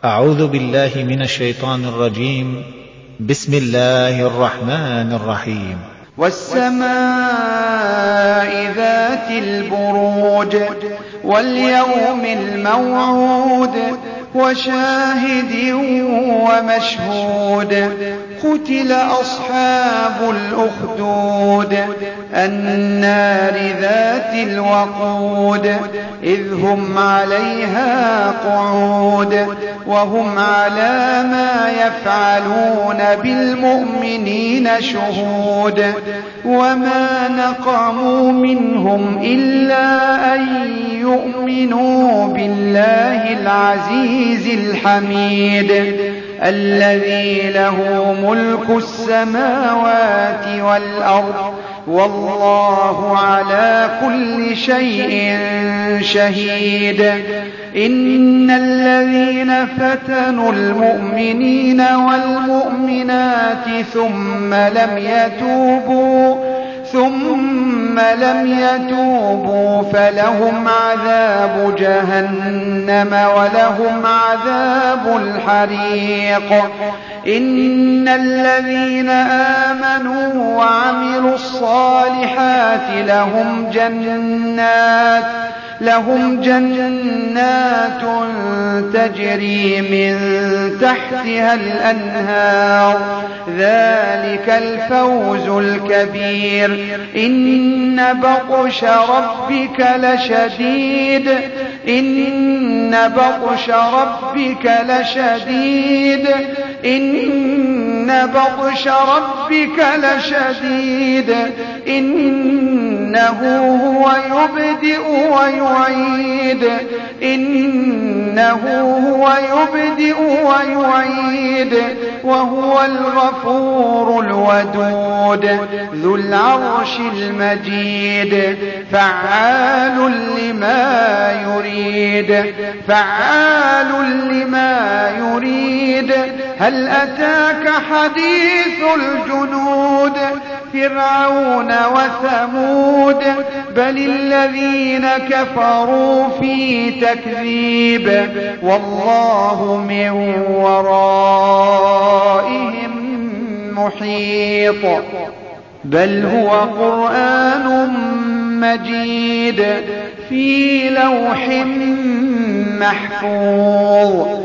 أعوذ بالله من الشيطان الرجيم. بسم الله الرحمن الرحيم. والسماء ذات البروج واليوم الموعود وشاهد ومشهود قتل أصحاب الأخدود النار ذات الوقود إذ هم عليها قعود وهم على ما يفعلون بالمؤمنين شهود وما نقموا منهم إلا أن يؤمنوا بالله العزيز الحميد الذي له ملك السماوات والأرض والله على كل شيء شهيد. إن الذين فتنوا المؤمنين والمؤمنات ثم لم يتوبوا فلهم عذاب جهنم ولهم عذاب الحريق. إن الذين آمنوا وعملوا الصالحات لهم جنات تجري من تحتها الأنهار ذلك الفوز الكبير. إن بطش ربك لشديد إن بطش ربك لشديد إنه هو يبدئ ويعيد وهو الغفور الودود ذو العرش المجيد فعال لما يريد. هل أتاك حديث الجنود فرعون وثمود بل الذين كفروا في تكذيب والله من ورائهم محيط. بل هو قرآن مجيد في لوح محفوظ.